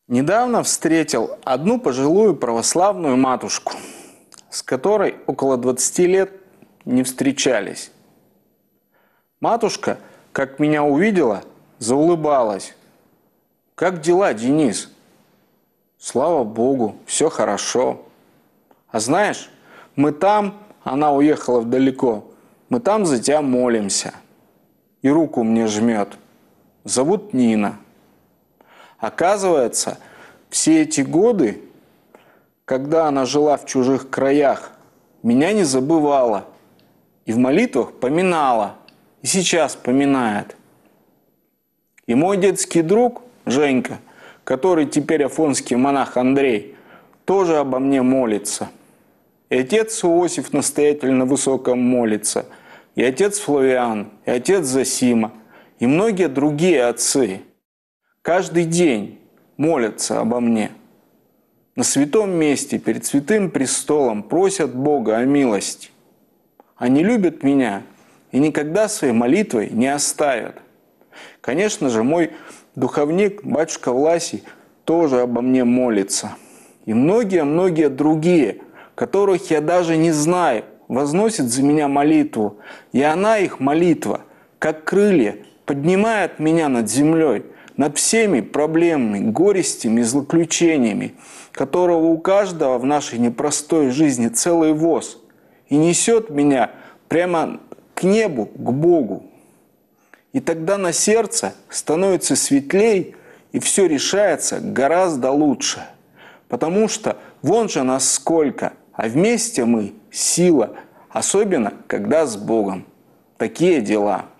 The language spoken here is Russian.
Недавно встретил одну пожилую православную матушку, с которой около 20 лет не встречались. Матушка, как меня увидела, заулыбалась. «Как дела, Денис?» «Слава Богу, все хорошо. А знаешь, мы там, она уехала вдалеко, мы там за тебя молимся». И руку мне жмет. Зовут Нина. Оказывается, все эти годы, когда она жила в чужих краях, меня не забывала. И в молитвах поминала. И сейчас поминает. И мой детский друг, Женька, который теперь афонский монах Андрей, тоже обо мне молится. И отец Иосиф настоятельно высоком молится. И отец Флавиан, и отец Зосима, и многие другие отцы. Каждый день молятся обо мне. На святом месте, перед святым престолом просят Бога о милости. Они любят меня и никогда своей молитвой не оставят. Конечно же, мой духовник, батюшка Власий, тоже обо мне молится. И многие-многие другие, которых я даже не знаю, возносят за меня молитву. И она, их молитва, как крылья, поднимает меня над землей, над всеми проблемами, горестями и злоключениями, которого у каждого в нашей непростой жизни целый воз, и несет меня прямо к небу, к Богу. И тогда на сердце становится светлей, и все решается гораздо лучше. Потому что вон же нас сколько, а вместе мы сила, особенно когда с Богом. Такие дела.